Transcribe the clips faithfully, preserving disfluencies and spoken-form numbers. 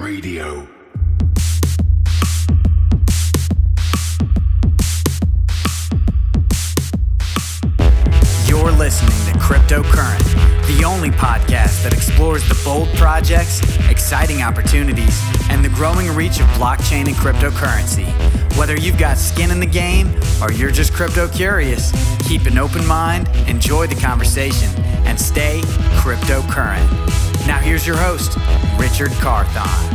Radio. You're listening to Cryptocurrent, the only podcast that explores the bold projects, exciting opportunities, and the growing reach of blockchain and cryptocurrency. Whether you've got skin in the game or you're just crypto curious, keep an open mind, enjoy the conversation, and stay cryptocurrent. Now here's your host, Richard Carthon.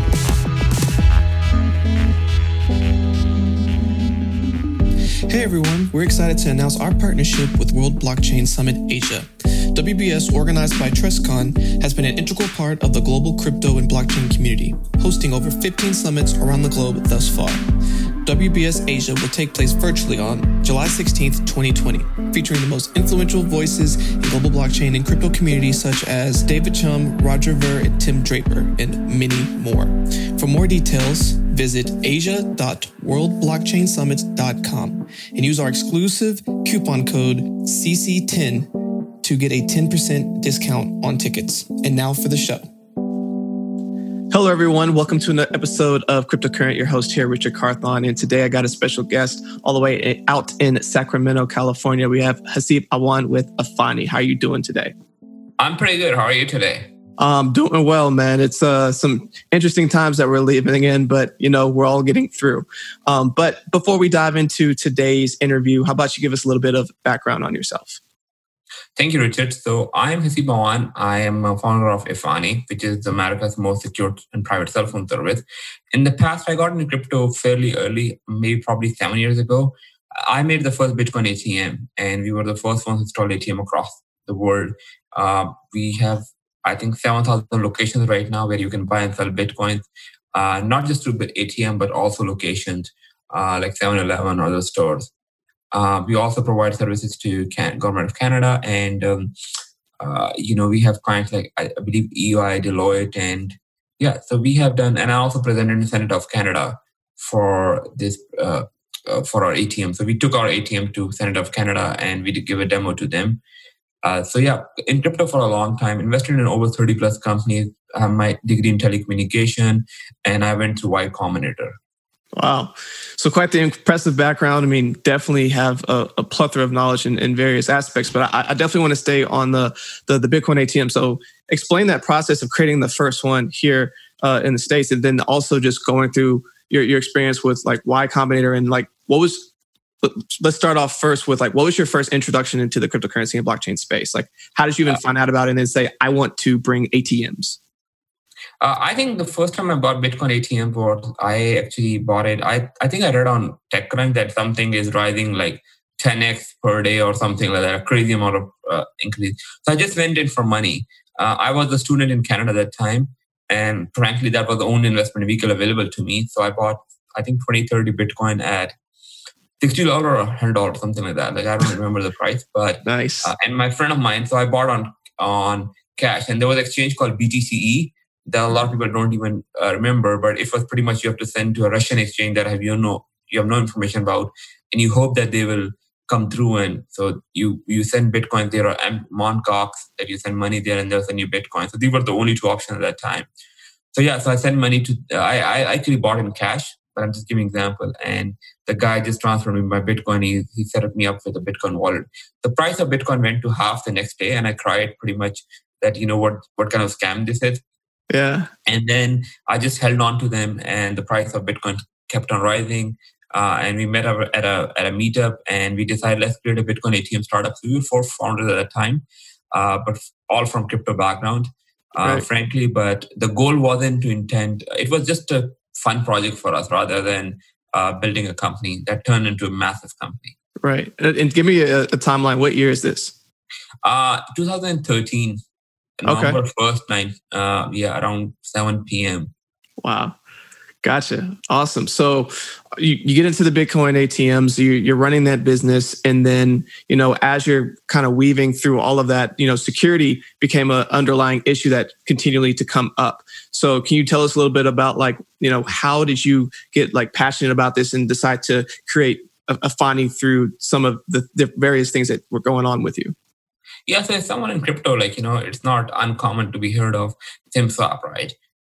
Hey everyone, we're excited to announce our partnership with World Blockchain Summit Asia. W B S, organized by TrustCon, has been an integral part of the global crypto and blockchain community, hosting over fifteen summits around the globe thus far. W B S Asia will take place virtually on July sixteenth, twenty twenty, featuring the most influential voices in global blockchain and crypto communities such as David Chum, Roger Ver, and Tim Draper, and many more. For more details, visit asia dot world blockchain summit dot com and use our exclusive coupon code C C ten to get a ten percent discount on tickets. And now for the show. Hello, everyone. Welcome to another episode of Cryptocurrent. Your host here, Richard Carthon. And today I got a special guest all the way out in Sacramento, California. We have Haseeb Awan with Afani. How are you doing today? I'm pretty good. How are you today? Um, doing well, man. It's uh, some interesting times that we're living in, but, you know, we're all getting through. Um, but before we dive into today's interview, how about you give us a little bit of background on yourself? Thank you, Richard. So I'm Haseeb Awan. I am a founder of Afani, which is America's most secure and private cell phone service. In the past, I got into crypto fairly early, maybe probably seven years ago. I made the first Bitcoin A T M, and we were the first ones to install A T M across the world. Uh, we have, I think, seven thousand locations right now where you can buy and sell Bitcoins, uh, not just through A T M, but also locations uh, like seven eleven or other stores. Uh, we also provide services to Can- Government of Canada, and um, uh, you know we have clients like I believe E Y, Deloitte, and yeah. So we have done, and I also presented in the Senate of Canada for this uh, uh, for our A T M. So we took our A T M to Senate of Canada, and we did give a demo to them. Uh, so yeah, in crypto for a long time, invested in over thirty plus companies. I have my degree in telecommunication, and I went through Y Combinator. Wow. So quite the impressive background. I mean, definitely have a, a plethora of knowledge in, in various aspects, but I, I definitely want to stay on the, the the Bitcoin A T M. So explain that process of creating the first one here uh, in the States, and then also just going through your, your experience with like Y Combinator and like what was, let's start off first with like, what was your first introduction into the cryptocurrency and blockchain space? Like, how did you even find out about it and then say, I want to bring A T Ms? Uh, I think the first time I bought Bitcoin A T M was I actually bought it. I, I think I read on TechCrunch that something is rising like ten x per day or something like that, a crazy amount of uh, increase. So I just went in for money. Uh, I was a student in Canada at that time. And frankly, that was the only investment vehicle available to me. So I bought, I think, twenty, thirty Bitcoin at sixty dollars or one hundred dollars, something like that. Like I don't remember the price. But nice. Uh, and my friend of mine, so I bought on, on cash. And there was an exchange called B T C E that a lot of people don't even uh, remember, but it was pretty much you have to send to a Russian exchange that have you know you have no information about, and you hope that they will come through. And so you you send Bitcoin there, or Mt. Gox that you send money there, and they'll send you Bitcoin. So these were the only two options at that time. So yeah, so I sent money to uh, I I actually bought in cash, but I'm just giving an example. And the guy just transferred me my Bitcoin. He he set me up with a Bitcoin wallet. The price of Bitcoin went to half the next day, and I cried pretty much that you know what what kind of scam this is. Yeah. And then I just held on to them, and the price of Bitcoin kept on rising. Uh, and we met at a at a meetup, and we decided let's create a Bitcoin A T M startup. So we were four founders at that time, uh, but all from crypto background, uh, right. frankly. But the goal wasn't to intend. It was just a fun project for us rather than uh, building a company that turned into a massive company. Right. And give me a, a timeline. What year is this? Uh, twenty thirteen. Okay. November first night, uh, yeah, around seven p.m. Wow. Gotcha. Awesome. So you, you get into the Bitcoin A T Ms, you, you're running that business. And then, you know, as you're kind of weaving through all of that, you know, security became an underlying issue that continually to come up. So can you tell us a little bit about like, you know, how did you get like passionate about this and decide to create a, a Afani through some of the, the various things that were going on with you? Yeah, so as someone in crypto, like, you know, it's not uncommon to be heard of SimSwap, right?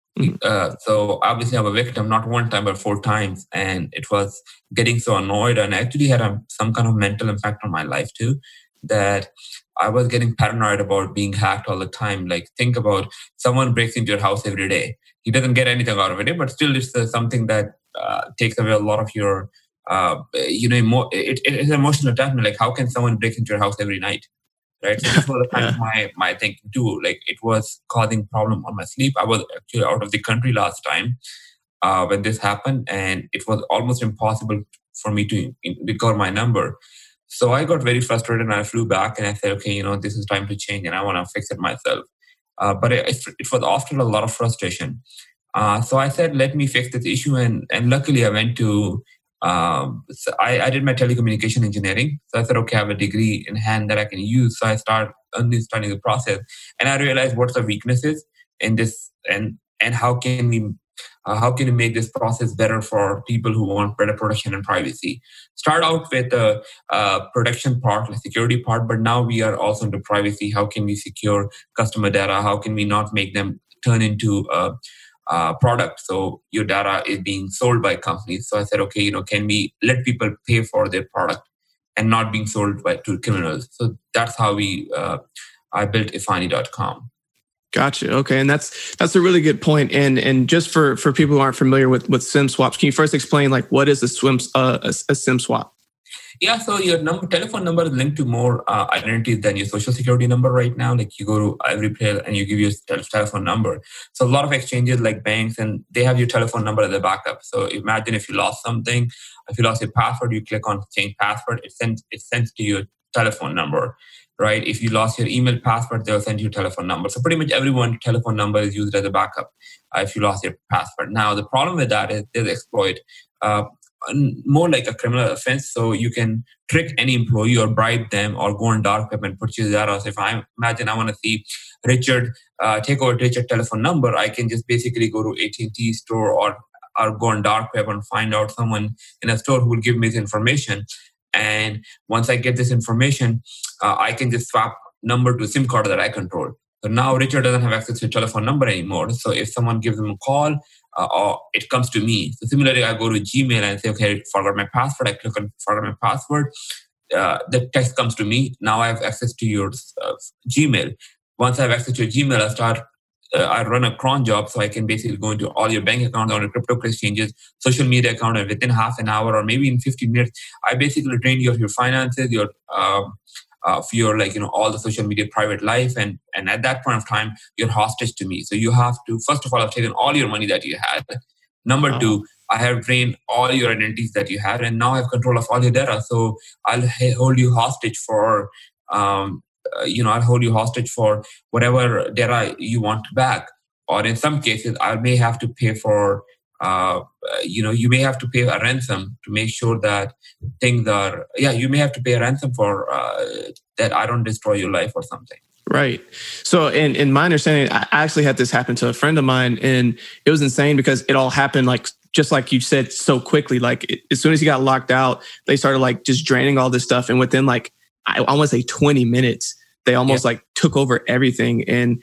Mm-hmm. Uh, so obviously I'm a victim, not one time, but four times. And it was getting so annoyed, and actually had a, some kind of mental impact on my life too, that I was getting paranoid about being hacked all the time. Like, think about someone breaks into your house every day. He doesn't get anything out of it, but still it's uh, something that uh, takes away a lot of your, uh, you know, emo- it, it, it's an emotional attachment. Like, how can someone break into your house every night? Right. So this was kind yeah. of my, my thinking too. Like, it was causing problem on my sleep. I was actually out of the country last time uh, when this happened, and it was almost impossible for me to recover my number. So I got very frustrated, and I flew back, and I said, okay, you know, this is time to change, and I want to fix it myself. Uh, but it, it was after a lot of frustration. Uh, so I said, let me fix this issue. And, and luckily I went to, um, so I, I did my telecommunication engineering. So I said, okay, I have a degree in hand that I can use. So I started understanding the process, and I realized what's the weaknesses in this, and, and how can we Uh, how can we make this process better for people who want better protection and privacy? Start out with the uh, protection part, the security part, but now we are also into privacy. How can we secure customer data? How can we not make them turn into a, a product? So your data is being sold by companies. So I said, okay, you know, can we let people pay for their product and not being sold by to criminals? So that's how we uh, I built Efani dot com. Gotcha. Okay, and that's that's a really good point. And and just for, for people who aren't familiar with, with SIM swaps, can you first explain like what is a SIM uh, a, a SIM swap? Yeah, so your number, telephone number is linked to more uh, identities than your social security number right now. Like, you go to every place and you give your telephone number. So a lot of exchanges like banks, and they have your telephone number as a backup. So imagine if you lost something, if you lost your password, you click on change password, it sends it sends to your telephone number. Right? If you lost your email password, they'll send you a telephone number. So pretty much everyone's telephone number is used as a backup uh, if you lost your password. Now, the problem with that is there's exploit, uh, more like a criminal offense. So you can trick any employee or bribe them or go on dark web and purchase data. So if I imagine I want to see Richard, uh, take over Richard's telephone number, I can just basically go to A T and T store or, or go on dark web and find out someone in a store who will give me this information. And once I get this information, uh, I can just swap number to a SIM card that I control. So now Richard doesn't have access to your telephone number anymore. So if someone gives him a call, uh, or it comes to me. So similarly, I go to Gmail and say, okay, I forgot my password. I click on forgot my password. Uh, the text comes to me. Now I have access to your uh, Gmail. Once I have access to your Gmail, I start Uh, I run a cron job, so I can basically go into all your bank accounts, all your crypto exchanges, social media account, and within half an hour or maybe in fifteen minutes, I basically drain your your finances, your uh, uh, for your like you know all the social media private life, and and at that point of time, you're hostage to me. So you have to first of all, I've taken all your money that you had. Number wow. two, I have drained all your identities that you had, and now I have control of all your data. So I'll hold you hostage for. Um, Uh, you know, I'll hold you hostage for whatever data you want back. Or in some cases, I may have to pay for, uh, you know, you may have to pay a ransom to make sure that things are, yeah, you may have to pay a ransom for uh, that I don't destroy your life or something. Right. So in, in my understanding, I actually had this happen to a friend of mine, and it was insane because it all happened like, just like you said, so quickly. Like it, as soon as he got locked out, they started like just draining all this stuff. And within like, I, I want to say twenty minutes, they almost yeah. like took over everything. And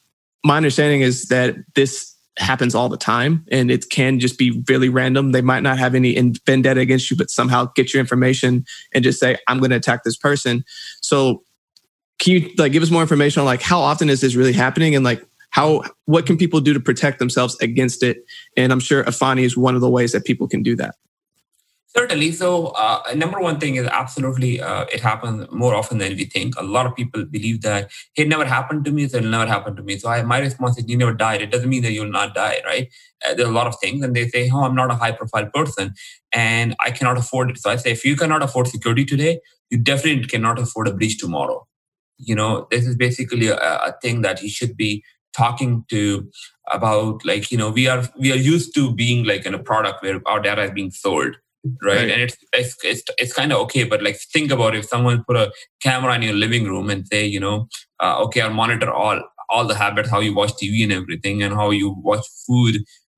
my understanding is that this happens all the time, and it can just be really random. They might not have any vendetta against you, but somehow get your information and just say, I'm going to attack this person. So can you like give us more information on like how often is this really happening, and like how, what can people do to protect themselves against it? And I'm sure Efani is one of the ways that people can do that. Certainly. So uh, number one thing is absolutely, uh, it happens more often than we think. A lot of people believe that, hey, it never happened to me, so it'll never happen to me. So I, my response is, you never died. It doesn't mean that you'll not die, right? Uh, there are a lot of things. And they say, oh, I'm not a high profile person and I cannot afford it. So I say, if you cannot afford security today, you definitely cannot afford a breach tomorrow. You know, this is basically a, a thing that you should be talking to about, like, you know, we are we are used to being like in a product where our data is being sold. Right? right. And it's, it's, it's, it's kind of okay. But like, think about if someone put a camera in your living room and say, you know, uh, okay, I'll monitor all, all the habits, how you watch T V and everything, and how you watch food.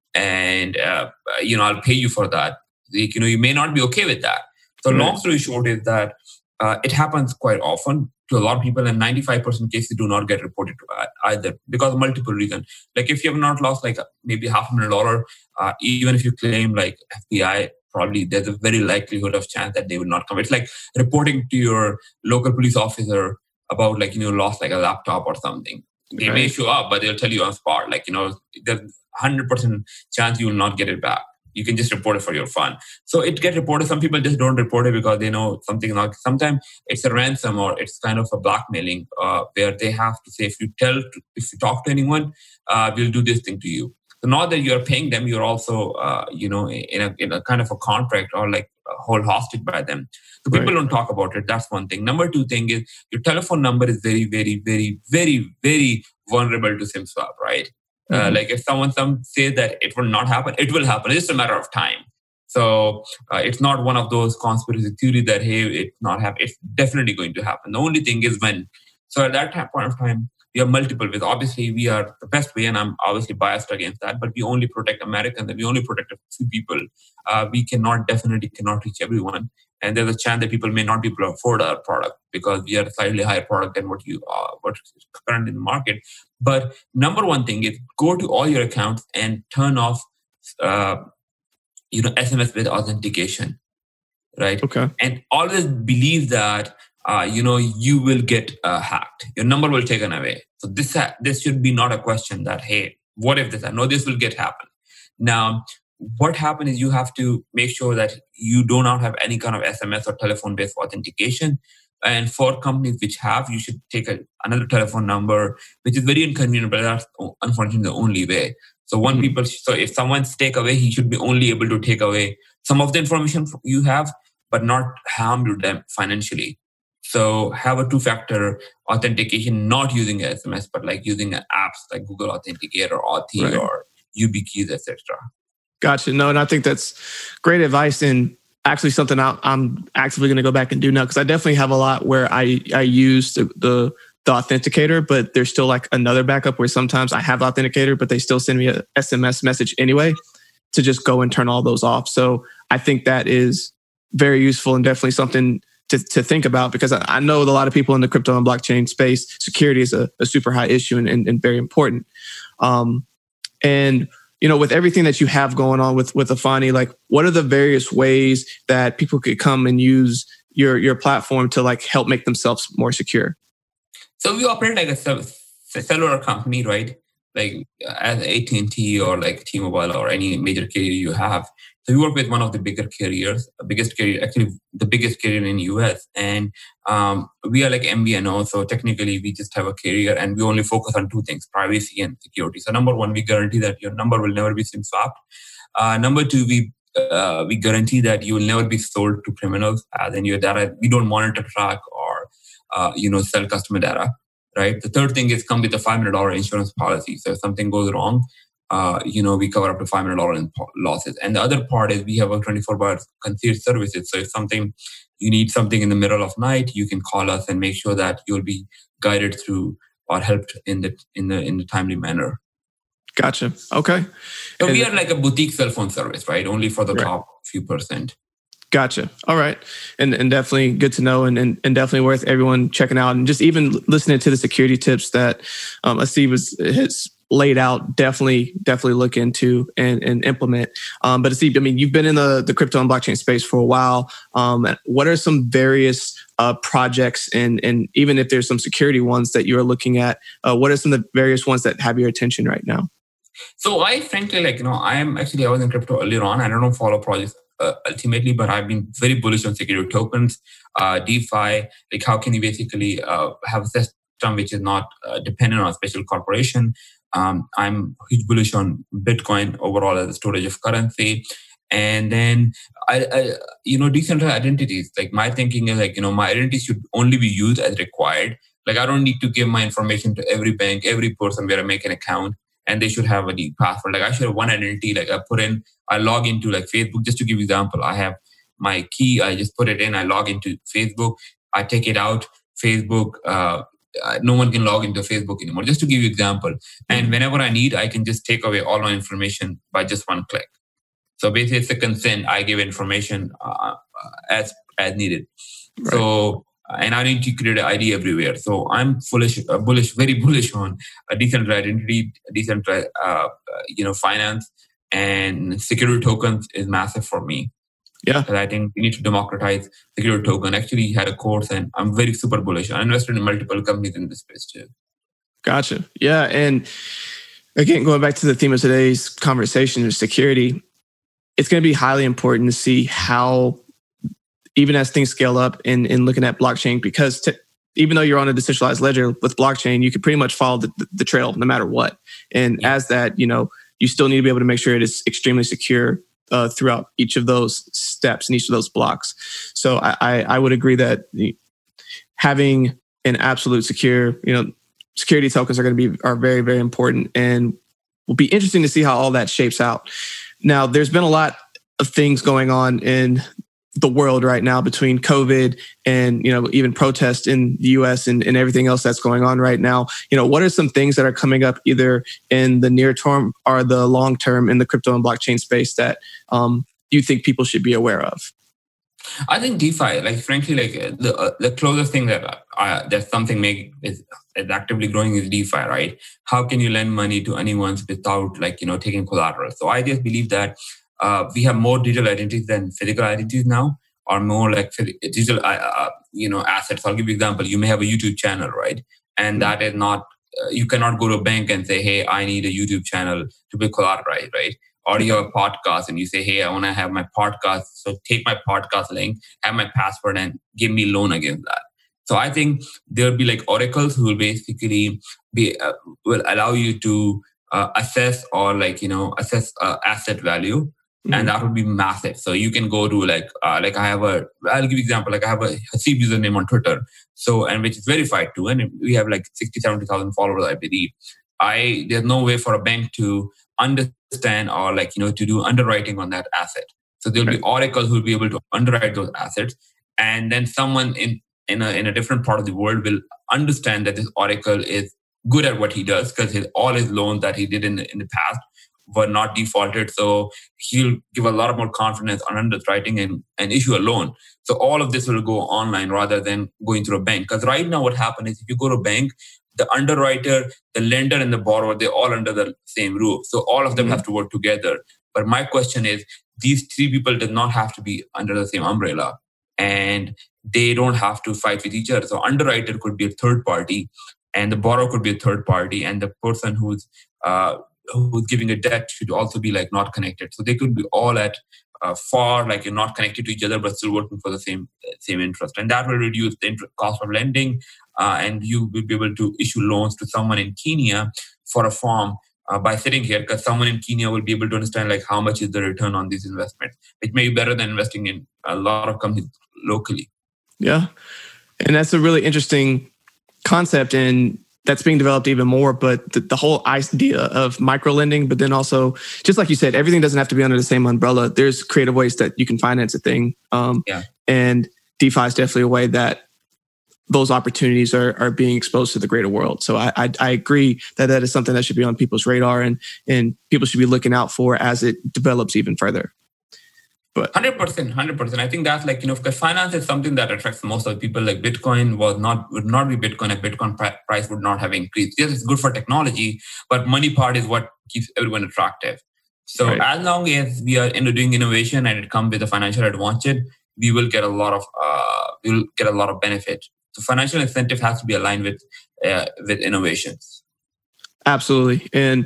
And, uh, you know, I'll pay you for that. Like, you know, you may not be okay with that. So right. long story short is that uh, it happens quite often to a lot of people, and ninety-five percent cases do not get reported to either because of multiple reasons. Like if you have not lost like maybe half a million dollar, uh, even if you claim like F B I, probably there's a very likelihood of chance that they will not come. It's like reporting to your local police officer about like, you know, lost like a laptop or something. They right. may show up, but they'll tell you on spot, like, you know, there's one hundred percent chance you will not get it back. You can just report it for your fun. So it gets reported. Some people just don't report it because they know something not. Sometimes it's a ransom or it's kind of a blackmailing uh, where they have to say, if you tell, to, if you talk to anyone, uh, we'll do this thing to you. So not that you're paying them, you're also, uh, you know, in a, in a kind of a contract or like hold hostage by them. So people right. don't talk about it. That's one thing. Number two thing is your telephone number is very, very, very, very, very vulnerable to SIM swap, right? Mm-hmm. Uh, like if someone some says that it will not happen, it will happen. It's just a matter of time. So uh, it's not one of those conspiracy theories that, hey, it's not happen. It's definitely going to happen. The only thing is when. So at that point of time, we have multiple ways. Obviously, we are the best way, and I'm obviously biased against that, but we only protect Americans and we only protect a few people. Uh, we cannot, definitely cannot reach everyone. And there's a chance that people may not be able to afford our product because we are a slightly higher product than what you are, what is current in the market. But number one thing is go to all your accounts and turn off, uh, you know, S M S with authentication, right? Okay. And always believe that Uh, you know, you will get uh, hacked. Your number will taken away. So this ha- this should be not a question that, hey, what if this? I know this will get happen. Now, what happens is you have to make sure that you do not have any kind of S M S or telephone-based authentication. And for companies which have, you should take a, another telephone number, which is very inconvenient, but that's unfortunately the only way. So one mm-hmm. people, so if someone's take away, he should be only able to take away some of the information you have, but not harm you them financially. So have a two-factor authentication, not using S M S, but like using apps like Google Authenticator, Authy, right. or YubiKeys, et cetera. Gotcha. No, and I think that's great advice, and actually something I, I'm actively going to go back and do now, because I definitely have a lot where I I use the, the the authenticator, but there's still like another backup where sometimes I have the authenticator, but they still send me a S M S message anyway to just go and turn all those off. So I think that is very useful and definitely something To, to think about, because I, I know a lot of people in the crypto and blockchain space, security is a, a super high issue and, and, and very important. Um, and, you know, with everything that you have going on with, with Efani, like what are the various ways that people could come and use your, your platform to like help make themselves more secure? So we operate like a, a cellular company, right? Like as A T and T or like T-Mobile or any major carrier you have. So we work with one of the bigger carriers, the biggest carrier, actually the biggest carrier in the U S. And um, we are like M V N O. So technically we just have a carrier and we only focus on two things, privacy and security. So number one, we guarantee that your number will never be SIM swapped. Uh, number two, we uh, we guarantee that you will never be sold to criminals. As in your data, we don't monitor, track, or uh, you know sell customer data. Right. The third thing is come with a five hundred dollars insurance policy. So if something goes wrong, Uh, you know, we cover up to five hundred dollars in losses. And the other part is we have a twenty-four hour concierge services. So if something, you need something in the middle of night, you can call us and make sure that you'll be guided through or helped in the in the in the timely manner. Gotcha. Okay. So and we are like a boutique cell phone service, right? Only for the right. top few percent. Gotcha. All right. And and definitely good to know, and, and and definitely worth everyone checking out, and just even listening to the security tips that um, Asib was, has laid out. Definitely, definitely look into and, and implement. Um, but Asib, I mean, you've been in the, the crypto and blockchain space for a while. Um, what are some various uh, projects, and and even if there's some security ones that you are looking at, uh, what are some of the various ones that have your attention right now? So I frankly, like, you know, I am actually, I was in crypto earlier on. I don't follow projects uh, ultimately, but I've been very bullish on security tokens, uh, DeFi, like how can you basically uh, have a system which is not uh, dependent on a special corporation. Um, I'm huge bullish on Bitcoin overall as a storage of currency. And then, I, I, you know, decentralized identities. Like my thinking is like, you know, my identity should only be used as required. Like I don't need to give my information to every bank, every person where I make an account, and they should have a unique password. Like I should have one identity. Like I put in, I log into like Facebook. Just to give you an example, I have my key. I just put it in. I log into Facebook. I take it out. Facebook. Uh, Uh, no one can log into Facebook anymore, just to give you an example. And whenever I need, I can just take away all my information by just one click. So basically, it's a consent. I give information uh, as as needed. Right. So and I need to create an I D everywhere. So I'm bullish, uh, bullish, very bullish on a decentralized identity, decentralized, uh, you know, finance, and security tokens is massive for me. Yeah, because I think we need to democratize security token. Actually, had a course, and I'm very super bullish. I invested in multiple companies in this space too. Gotcha. Yeah, and again, going back to the theme of today's conversation of security, it's going to be highly important to see how, even as things scale up in, in looking at blockchain, because to, even though you're on a decentralized ledger with blockchain, you can pretty much follow the, the, the trail no matter what. And yeah. as that, you know, you still need to be able to make sure it is extremely secure uh, throughout each of those steps and each of those blocks. So I, I, I would agree that having an absolute secure, you know, security tokens are going to be are very, very important, and will be interesting to see how all that shapes out. Now, there's been a lot of things going on in the world right now between COVID and, you know, even protests in the U S and, and everything else that's going on right now. You know, what are some things that are coming up either in the near term or the long term in the crypto and blockchain space that um, you think people should be aware of? I think DeFi, like frankly, like the uh, the closest thing that uh, that something make is, is actively growing is DeFi, right? How can you lend money to anyone without like you know taking collateral? So I just believe that uh, we have more digital identities than physical identities now, or more like digital uh, you know assets. I'll give you an example. You may have a YouTube channel, right? And mm-hmm. that is not uh, you cannot go to a bank and say, hey, I need a YouTube channel to be collateralized, right? Or you have a podcast and you say, hey, I want to have my podcast. So take my podcast link, have my password, and give me loan against that. So I think there'll be like oracles who will basically be uh, will allow you to uh, assess or like, you know, assess uh, asset value. Mm-hmm. And that would be massive. So you can go to like, uh, like I have a, I'll give you an example. Like I have a Haseeb username on Twitter. So, and which is verified too. And we have like sixty, seventy thousand followers, I believe. I, there's no way for a bank to understand or like, you know, to do underwriting on that asset. So there'll right. be oracles who will be able to underwrite those assets. And then someone in, in a, in a different part of the world will understand that this oracle is good at what he does because his, all his loans that he did in the, in the past were not defaulted. So he'll give a lot more confidence on underwriting and, and issue a loan. So all of this will go online rather than going through a bank. Because right now what happens is if you go to a bank, the underwriter, the lender, and the borrower, they're all under the same roof. So all of them mm-hmm. have to work together. But my question is, these three people do not have to be under the same umbrella. And they don't have to fight with each other. So underwriter could be a third party, and the borrower could be a third party, and the person who's uh, who's giving a debt should also be like not connected. So they could be all at uh, far, like you're not connected to each other, but still working for the same same interest. And that will reduce the interest cost of lending. Uh, and you will be able to issue loans to someone in Kenya for a farm uh, by sitting here, because someone in Kenya will be able to understand like how much is the return on these investments. It may be better than investing in a lot of companies locally. Yeah. And that's a really interesting concept, and that's being developed even more. But the, the whole idea of micro lending, but then also, just like you said, everything doesn't have to be under the same umbrella. There's creative ways that you can finance a thing. Um, yeah. And DeFi is definitely a way that those opportunities are are being exposed to the greater world. So I, I I agree that that is something that should be on people's radar, and and people should be looking out for as it develops even further. But one hundred percent, one hundred percent. I think that's like, you know, because finance is something that attracts most of the people. Like Bitcoin was not, would not be Bitcoin if Bitcoin price would not have increased. Yes, it's good for technology, but money part is what keeps everyone attractive. So right. as long as we are into doing innovation and it comes with a financial advantage, we will get a lot of, uh, we will get a lot of benefit. So financial incentive has to be aligned with, uh, with innovations. Absolutely. And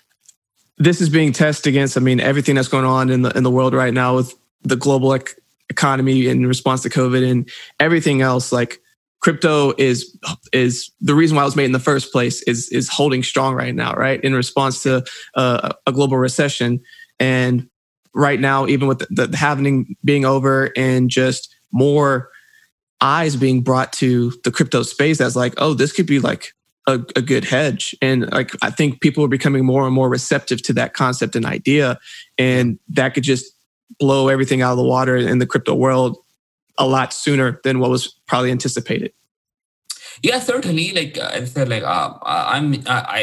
this is being tested against, I mean, everything that's going on in the in the world right now with the global ec- economy in response to COVID and everything else. Like crypto is is the reason why it was made in the first place is is holding strong right now, right? In response to uh, a global recession. And right now, even with the, the halving being over and just more eyes being brought to the crypto space, that's like, oh, this could be like A, a good hedge. And like I think people are becoming more and more receptive to that concept and idea, and that could just blow everything out of the water in the crypto world a lot sooner than what was probably anticipated. Yeah, certainly. Like I said, like uh, I'm I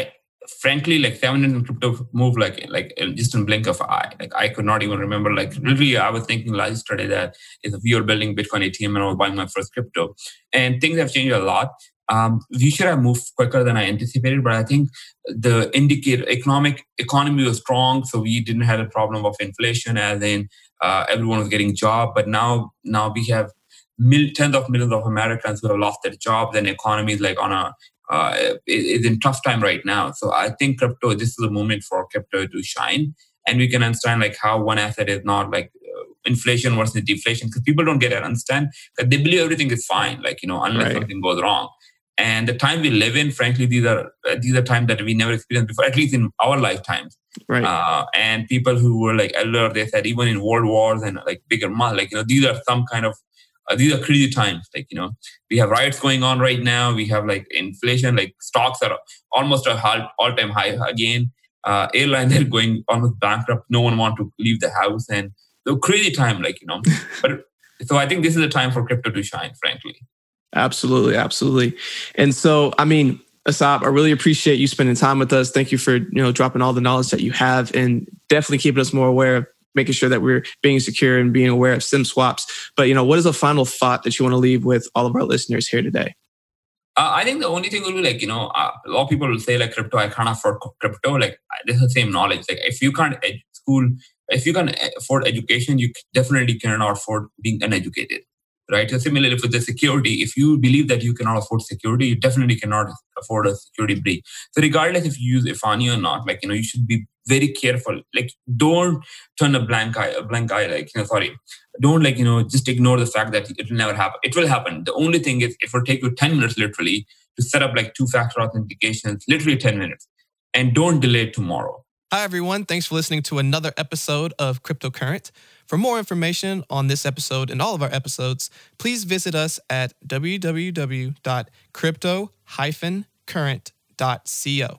frankly, like seven hundred in crypto move like like just in blink of an eye. Like I could not even remember. Like literally, I was thinking last yesterday that if we were building Bitcoin A T M and I was buying my first crypto, and things have changed a lot. Um, we should have moved quicker than I anticipated, but I think the indicator economic economy was strong, so we didn't have a problem of inflation, as in uh, everyone was getting a job. But now, now we have mil- tens of millions of Americans who have lost their jobs, and economy is like on a uh, is in tough time right now. So I think crypto, this is a moment for crypto to shine, and we can understand like how one asset is not like inflation versus deflation, because people don't get it, understand that they believe everything is fine, like, you know, unless right. something goes wrong. And the time we live in, frankly, these are uh, these are times that we never experienced before, at least in our lifetimes. Right. Uh, and people who were like elder, they said even in world wars and like bigger, like, you know, these are some kind of uh, these are crazy times. Like, you know, we have riots going on right now. We have like inflation, like stocks are almost a all time high again. Uh, airlines are going almost bankrupt. No one wants to leave the house, and the crazy time, like, you know. But so I think this is a time for crypto to shine, frankly. Absolutely, absolutely. And so, I mean, Asap, I really appreciate you spending time with us. Thank you for, you know, dropping all the knowledge that you have, and definitely keeping us more aware of making sure that we're being secure and being aware of SIM swaps. But, you know, what is a final thought that you want to leave with all of our listeners here today? Uh, I think the only thing will be like, you know, uh, a lot of people will say like crypto, I can't afford crypto. Like this is the same knowledge. Like if you can't ed- school, if you can afford education, you definitely cannot afford being uneducated. Right. So similarly with the security, if you believe that you cannot afford security, you definitely cannot afford a security breach. So regardless if you use Efani or not, like, you know, you should be very careful. Like, don't turn a blank eye, a blank eye, like, you know, sorry. Don't like, you know, just ignore the fact that it will never happen. It will happen. The only thing is it will take you ten minutes literally to set up like two-factor authentication, literally ten minutes. And don't delay tomorrow. Hi, everyone. Thanks for listening to another episode of Cryptocurrent. For more information on this episode and all of our episodes, please visit us at w w w dot crypto dash current dot co.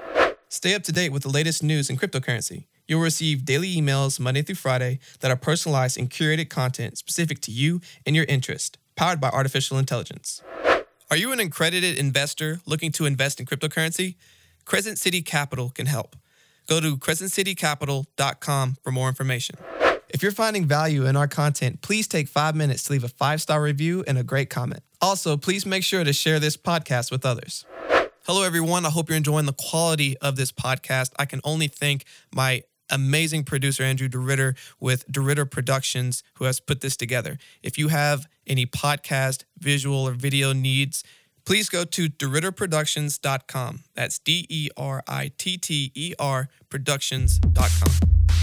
Stay up to date with the latest news in cryptocurrency. You'll receive daily emails Monday through Friday that are personalized and curated content specific to you and your interest, powered by artificial intelligence. Are you an accredited investor looking to invest in cryptocurrency? Crescent City Capital can help. Go to crescent city capital dot com for more information. If you're finding value in our content, please take five minutes to leave a five-star review and a great comment. Also, please make sure to share this podcast with others. Hello, everyone. I hope you're enjoying the quality of this podcast. I can only thank my amazing producer, Andrew DeRitter, with DeRitter Productions, who has put this together. If you have any podcast, visual, or video needs, please go to deritter productions dot com. That's D E R I T T E R productions dot com.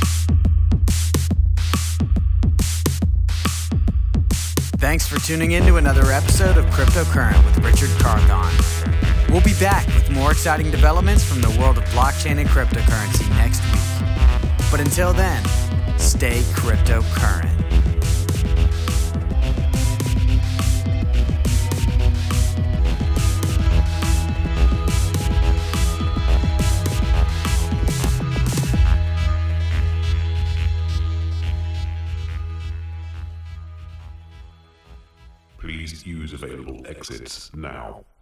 Thanks for tuning in to another episode of Cryptocurrent with Richard Carthon. We'll be back with more exciting developments from the world of blockchain and cryptocurrency next week. But until then, stay cryptocurrent. Please use available exits now.